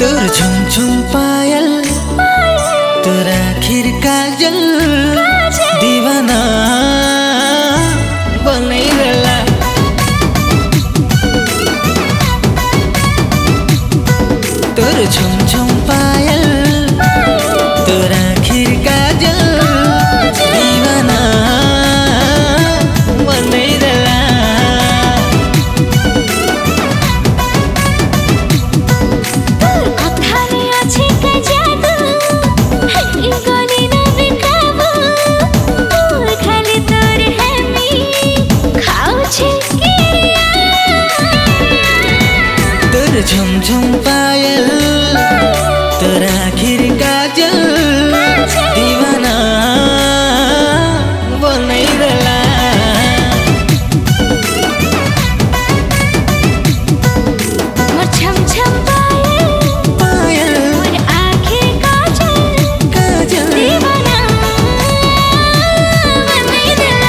तोर झुम झुम पायल तोर आखिर काजल दीवाना बनैरला। तोर झुम झुम पायल तोर आखिर काजल दीवाना बनैरला। झुम झुम पायल तोर आखिर काजल दीवाना बनैरला। मोर झम झम पायल मोर आखिर काजल दीवाना बनैरला।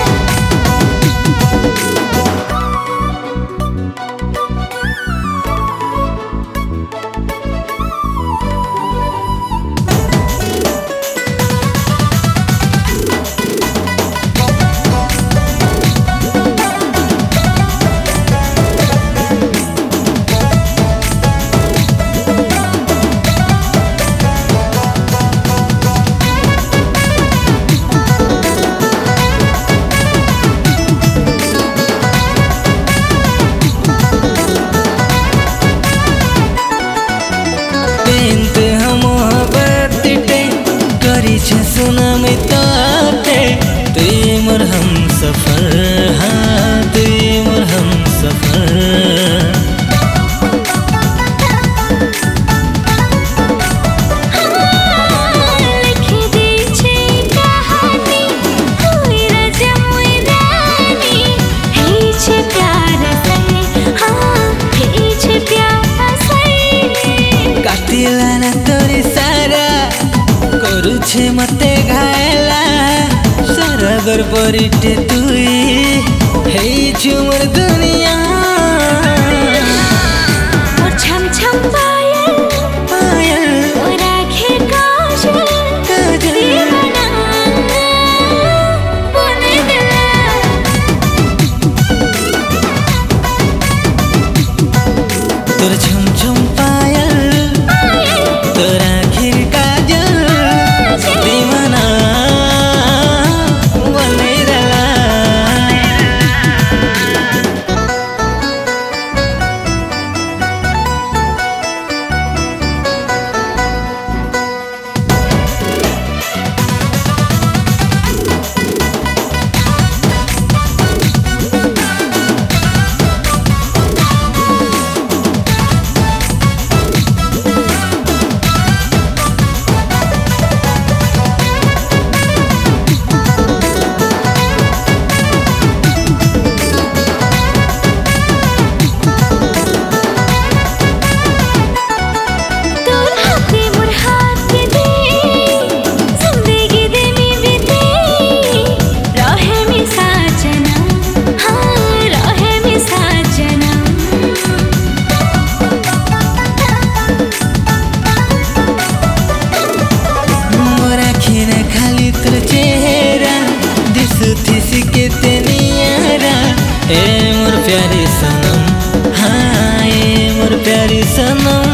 सुना में ताते तुई मोर हम सफर, हाँ तुई मोर हम सफर। काटिला तोरी सारा करुछे मते घायला सारा गरबरीटे तुई हेइछु मोर दुनिया। मोर झम झम पायल मोर आखिर काजल दीवाना बनैरला। तोर झुम झुम पायल तोर आखिर काजल दीवाना बनैरला। ए मोर प्यारी सनम, हाँ ए मोर प्यारी सनम।